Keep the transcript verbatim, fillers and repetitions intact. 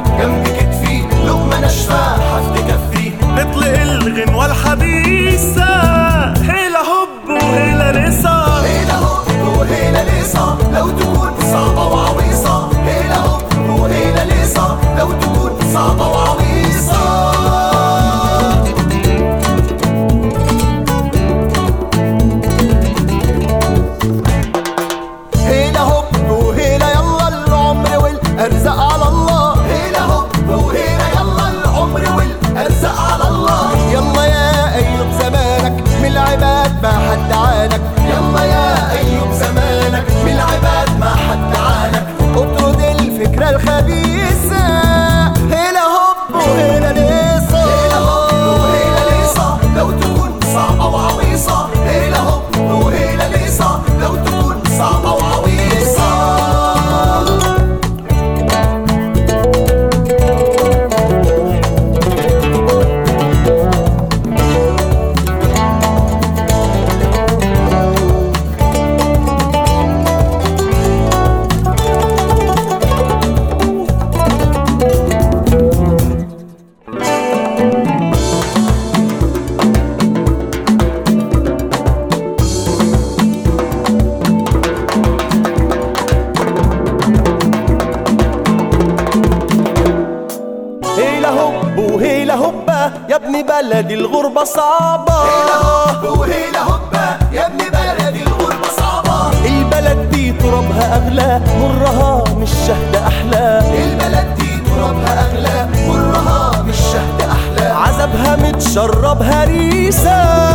جنب كتفي لقمة ناشفة هفتكفي. نطلق الغنوة الحديثة هيلا هوب وهيلا ليصة، هيلا هوب وهيلا ليصة لو تكون صعبة وعويصة. هيلا هوب وهيلا ليصة لو تكون صعبة وعويصة. هيلا هوب وهيلا يلا العمر والأرزاق على الله. هيلا هوب وهيلا يلا العمر والأرزاق على الله. يلا يا أيوب زمانك من العباد ما حد عانك. يلا يا أيوب زمانك من العباد ما حد عانك. اطرد الفكرة الخبيثة. هيلا هوب وهيلا ليصة، هيلا هوب وهيلا ليصة لو تكون صعبة وعويصة. هيلا هوب وهيلا ليصة لو تكون صعبة وعويصة. هيلا هوب وهيلا هوبا يا ابن بلدي الغربة صعبة. هيلا هوب وهيلا هوبا يا ابن بلدي الغربة صعبة. البلد دي ترابها أغلى مرها مش شهد أحلى. البلد دي ترابها أغلى مرها مش شهد أحلى. عذابها متشرب هريسة.